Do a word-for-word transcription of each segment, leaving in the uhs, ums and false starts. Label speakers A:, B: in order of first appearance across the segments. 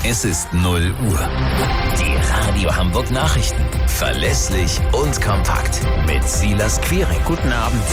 A: Es ist null Uhr. Die Radio Hamburg Nachrichten. Verlässlich und kompakt. Mit Silas Quiring.
B: Guten Abend.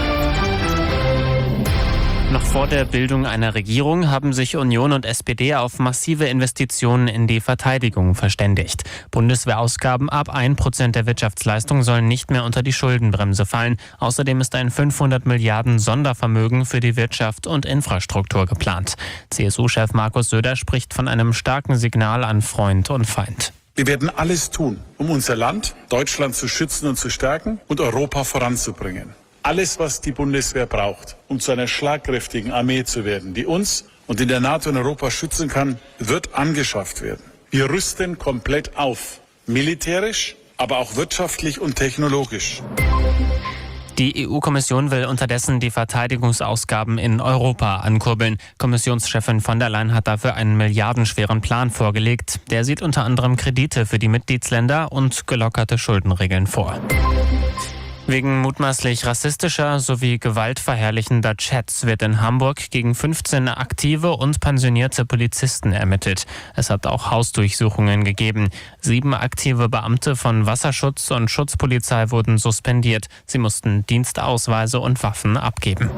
B: Noch vor der Bildung einer Regierung haben sich Union und S P D auf massive Investitionen in die Verteidigung verständigt. Bundeswehrausgaben ab ein Prozent der Wirtschaftsleistung sollen nicht mehr unter die Schuldenbremse fallen. Außerdem ist ein fünfhundert Milliarden Sondervermögen für die Wirtschaft und Infrastruktur geplant. C S U-Chef Markus Söder spricht von einem starken Signal an Freund und Feind.
C: Wir werden alles tun, um unser Land, Deutschland, zu schützen und zu stärken und Europa voranzubringen. Alles, was die Bundeswehr braucht, um zu einer schlagkräftigen Armee zu werden, die uns und in der NATO und Europa schützen kann, wird angeschafft werden. Wir rüsten komplett auf. Militärisch, aber auch wirtschaftlich und technologisch.
B: Die E U-Kommission will unterdessen die Verteidigungsausgaben in Europa ankurbeln. Kommissionschefin von der Leyen hat dafür einen milliardenschweren Plan vorgelegt. Der sieht unter anderem Kredite für die Mitgliedsländer und gelockerte Schuldenregeln vor. Wegen mutmaßlich rassistischer sowie gewaltverherrlichender Chats wird in Hamburg gegen fünfzehn aktive und pensionierte Polizisten ermittelt. Es hat auch Hausdurchsuchungen gegeben. Sieben aktive Beamte von Wasserschutz und Schutzpolizei wurden suspendiert. Sie mussten Dienstausweise und Waffen abgeben.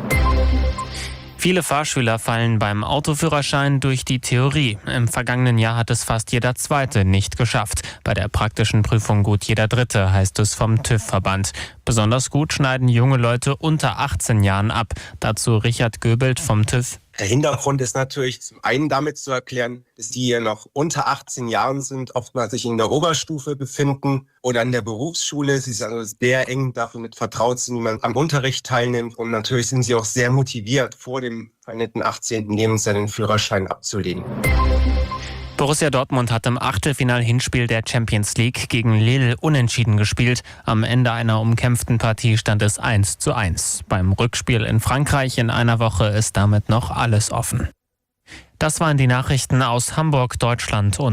B: Viele Fahrschüler fallen beim Autoführerschein durch die Theorie. Im vergangenen Jahr hat es fast jeder Zweite nicht geschafft. Bei der praktischen Prüfung gut jeder Dritte, heißt es vom TÜV-Verband. Besonders gut schneiden junge Leute unter achtzehn Jahren ab. Dazu Richard Göbelt vom TÜV.
D: Der Hintergrund ist natürlich zum einen damit zu erklären, dass die hier noch unter achtzehn Jahren sind, oftmals sich in der Oberstufe befinden oder in der Berufsschule. Sie sind also sehr eng damit vertraut sind, wie man am Unterricht teilnimmt. Und natürlich sind sie auch sehr motiviert, vor dem vereinigten achtzehnten Lebensjahr den Führerschein abzulegen.
B: Borussia Dortmund hat im Achtelfinal-Hinspiel der Champions League gegen Lille unentschieden gespielt. Am Ende einer umkämpften Partie stand es eins zu eins. Beim Rückspiel in Frankreich in einer Woche ist damit noch alles offen. Das waren die Nachrichten aus Hamburg, Deutschland und